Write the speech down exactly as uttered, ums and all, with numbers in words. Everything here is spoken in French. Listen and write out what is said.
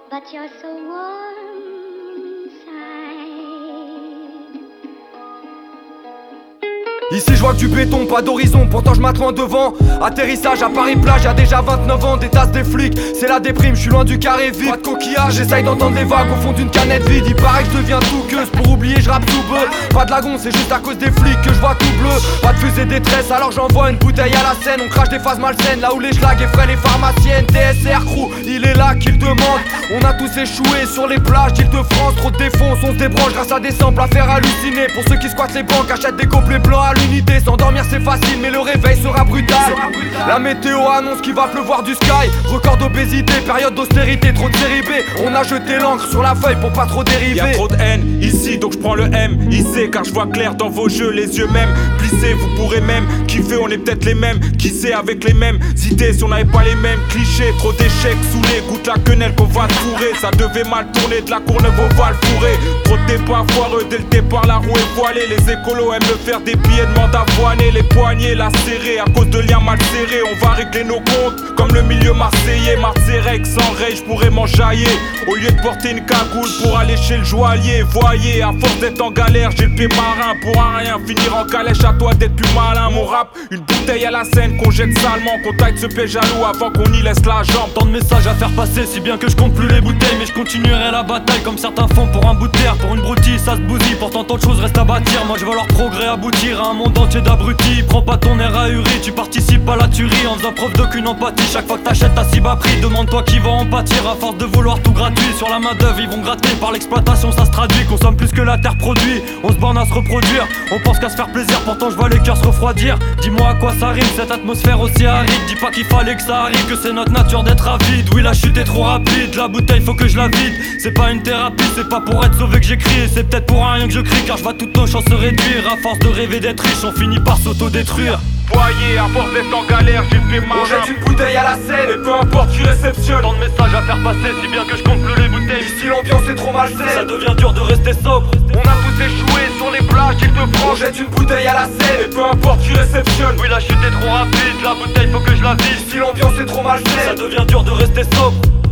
but you're so warm inside. Ici je vois que du béton, pas d'horizon, pourtant je m'attends devant. Atterrissage à Paris-Plage, y'a déjà vingt-neuf ans, des tasses des flics, c'est la déprime, je suis loin du carré vide. Pas de coquillage, j'essaye d'entendre les vagues au fond d'une canette vide. Il paraît que je deviens tout gueuse, pour oublier je rappe tout beu. Pas de lagon, c'est juste à cause des flics que je vois tout bleu. Pas de fusée détresse, alors j'envoie une bouteille à la scène. On crache des phases malsaines, là où les schlags effraient les pharmaciennes. T S R crew, il est là qu'il demande. On a tous échoué sur les plages d'Île-de-France. Trop de défonce, on se débranche grâce à des samples à faire halluciner. Pour ceux qui squattent les banques, achètent des complets blancs à l'unité. S'endormir c'est facile mais le réveil sera brutal. La météo annonce qu'il va pleuvoir du sky. Record d'obésité, période d'austérité, trop de série B. On a jeté l'encre sur la feuille pour pas trop dériver. Y'a trop de haine ici donc je prends le M. Ici car je vois clair dans vos jeux, les yeux même plissés. Vous pourrez même kiffer, on est peut-être les mêmes. Qui sait avec les mêmes idées si on n'avait pas les mêmes clichés. Trop d'échecs saoulés, goûte la quenelle qu'on va fourrer. Ça devait mal tourner, de la Courneuve au Val fourré. Trop de départ foireux, dès le départ la roue est voilée. Les écolos aiment me faire des billets de mandat voilés. Les poignets la serrés à cause de liens mal serrés. On va régler nos comptes comme le milieu marseillais. Marseillais sans rage, je pourrais m'enjailler. Au lieu de porter une cagoule pour aller chez le joaillier. Voyez, à force d'être en galère, j'ai le pied marin. Pour un rien, finir en calèche, à toi d'être plus malin. Mon rap, une bouteille à la scène qu'on jette salement. Qu'on taille ce piège jaloux avant qu'on y laisse la jambe. Tant de messages à faire passer, si bien que je compte plus les bouteilles. Mais je continuerai la bataille comme certains font pour un bout de terre. Pour une broutille, ça se bousille, pourtant tant de choses restent à bâtir. Moi je veux leur progrès aboutir à un monde entier d'abrutis. Prends pas ton air ahuri, tu participes à la tuerie. En faisant preuve d'aucune empathie, chaque fois que t'achètes ta si bas prix. Demande-toi qui va en pâtir à force de vouloir tout gratuit. Sur la main d'œuvre ils vont gratter, par l'exploitation ça se traduit. Consomme plus que la terre produit, on se borne à se reproduire. On pense qu'à se faire plaisir, pourtant je vois les cœurs se refroidir. Dis-moi à quoi ça rime cette atmosphère aussi aride. Dis pas qu'il fallait que ça arrive, que c'est notre nature d'être avide. Oui la chute est trop rapide, la bouteille faut que je la vide. C'est pas une thérapie, c'est pas pour être sauvé que j'écris. C'est peut-être pour rien que je crie, car je vois toutes nos chances se réduire. À force de rêver d'être riche, on finit par s'autodétruire. Voyez, à force d'être en galère, j'ai le pied marin. On jette une bouteille à la scène Et peu importe qui réceptionne. Tant de messages à faire passer, si bien que je compte plus les bouteilles. Ici l'ambiance est trop Ça malsaine. devient dur de rester sobre. On a tous échoué sur les plages d'Île-de-France. On jette une bouteille à la scène. Et peu importe qui réceptionne. Oui la chute est trop rapide, la bouteille faut que je la vide. Ici l'ambiance est trop Ça malsaine. devient dur de rester sobre.